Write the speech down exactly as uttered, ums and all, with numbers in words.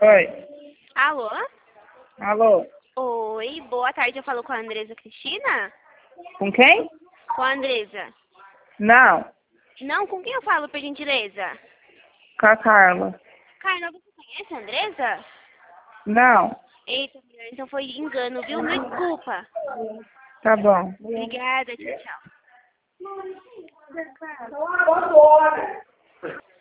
Oi. Alô? Alô. Oi, boa tarde. Eu falo com a Andresa Cristina? Com quem? Com a Andresa. Não. Não, com quem eu falo, por gentileza? Com a Carla. Carla, você conhece a Andresa? Não. Eita, mulher, então foi engano, viu? Me desculpa. Tá bom. Obrigada, tchau, tchau.